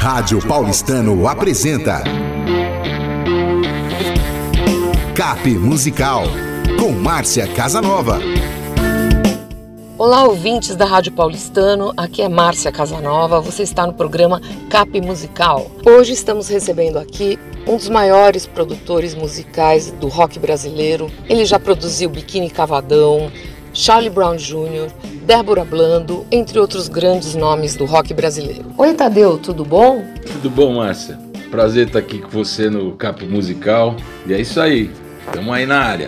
Rádio Paulistano apresenta Cap Musical, com Márcia Casanova. Olá, ouvintes da Rádio Paulistano, aqui é Márcia Casanova, você está no programa Cap Musical. Hoje estamos recebendo aqui um dos maiores produtores musicais do rock brasileiro. Ele já produziu Biquíni Cavadão, Charlie Brown Jr., Débora Blando, entre outros grandes nomes do rock brasileiro. Oi, Tadeu, tudo bom? Tudo bom, Márcia? Prazer estar aqui com você no Cap Musical. E é isso aí, estamos aí na área.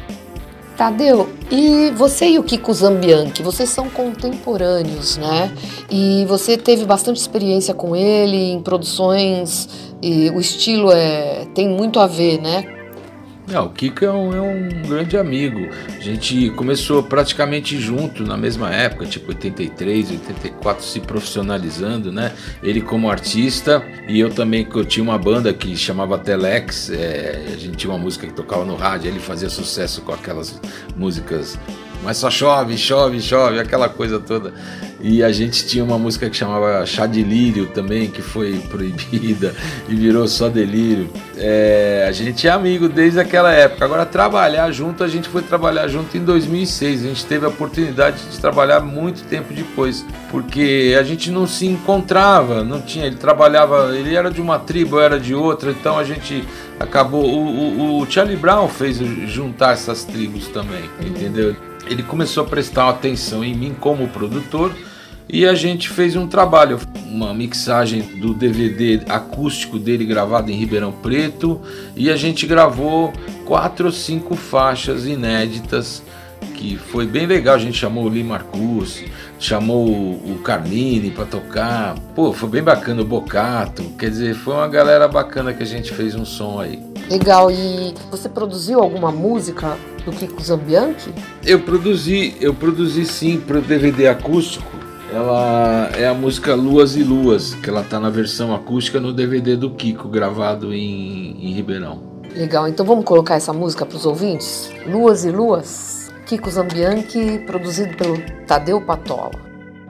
Tadeu, e você e o Kiko Zambianchi, vocês são contemporâneos, né? E você teve bastante experiência com ele em produções, e o estilo tem muito a ver, né? O Kiko é um grande amigo. A gente começou praticamente junto na mesma época, tipo 83, 84, se profissionalizando, né? Ele como artista e eu também, que eu tinha uma banda que chamava Telex. A gente tinha uma música que tocava no rádio, ele fazia sucesso com aquelas músicas, mas só chove, chove, chove, aquela coisa toda. E a gente tinha uma música que chamava Chá de Lírio também, que foi proibida e virou só Delírio. A gente é amigo desde aquela época. Agora, trabalhar junto, a gente foi trabalhar junto em 2006. A gente teve a oportunidade de trabalhar muito tempo depois, porque a gente não se encontrava, não tinha. Ele trabalhava, ele era de uma tribo, eu era de outra, então a gente acabou. O Charlie Brown fez juntar essas tribos também, entendeu? Ele começou a prestar atenção em mim como produtor e a gente fez um trabalho, uma mixagem do DVD acústico dele gravado em Ribeirão Preto, e a gente gravou 4 ou 5 faixas inéditas, que foi bem legal. A gente chamou o Lee Marcus, chamou o Carmine para tocar, foi bem bacana, o Bocato, quer dizer, foi uma galera bacana que a gente fez um som aí. Legal, e você produziu alguma música do Kiko Zambianchi? Eu produzi sim, para o DVD acústico. Ela é a música Luas e Luas, que ela tá na versão acústica no DVD do Kiko, gravado em Ribeirão. Legal, então vamos colocar essa música para os ouvintes? Luas e Luas, Kiko Zambianchi, produzido pelo Tadeu Patola.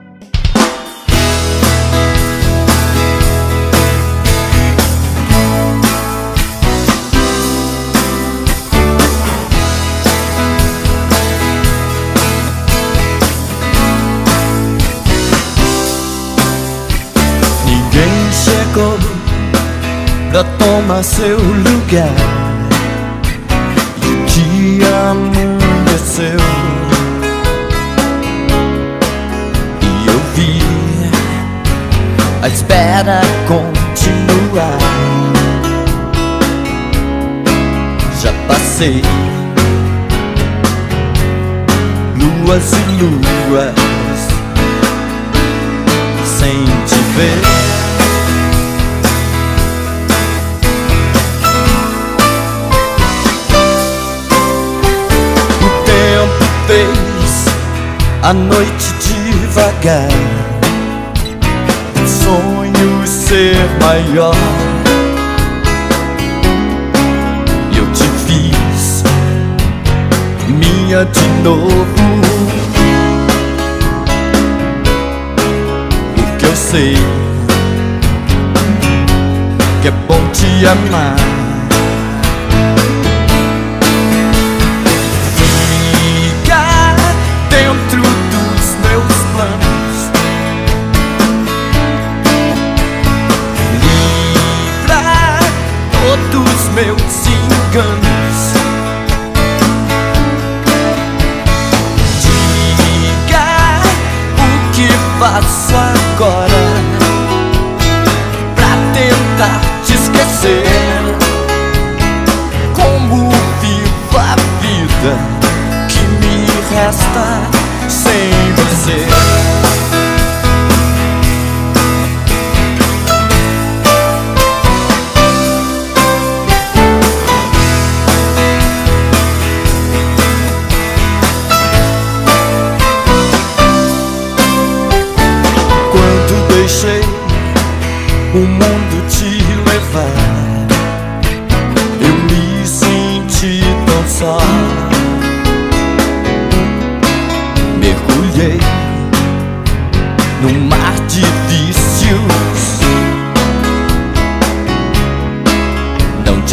Chegou pra tomar seu lugar e o dia amanheceu e eu vi a espera continuar. Já passei luas e luas sem te ver. Fez a noite devagar, o sonho ser maior. Eu te fiz minha de novo, porque eu sei que é bom te amar. Dentro dos meus planos, livra todos meus enganos. Diga o que faço agora pra tentar te esquecer. Como vivo a vida que me resta sem você. Quando deixei o mundo te levar, eu me senti tão só. Mergulhei num mar de vícios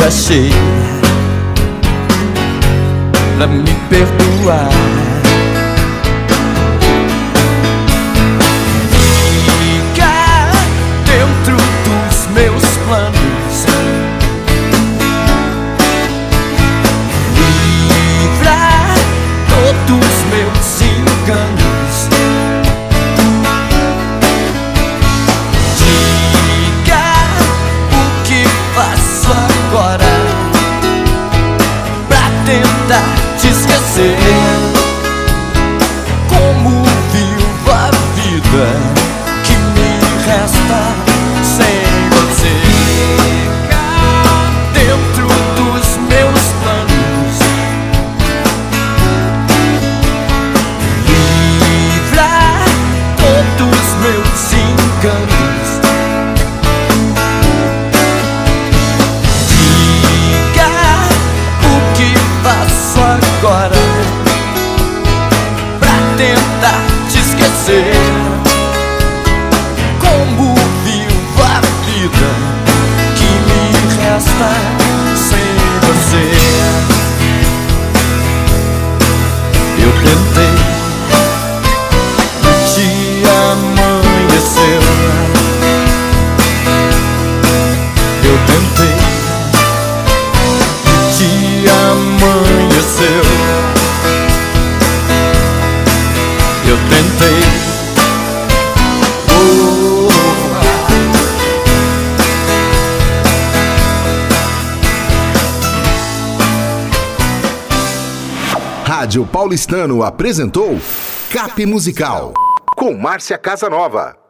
já achei pra me perdoar. Fica dentro dos meus planos, livra todos meus enganos. Diga o que faço agora pra tentar te esquecer. Como vivo a vida que me resta sem você. Fica dentro dos meus planos, livra todos meus enganos. Diga o que faço agora pra tentar te esquecer. Como vivo a vida que me resta sem você. Eu tentei, o dia amanheceu. Eu tentei, o dia amanheceu. Eu tentei, Rádio Paulistano apresentou Cap Musical com Márcia Casanova.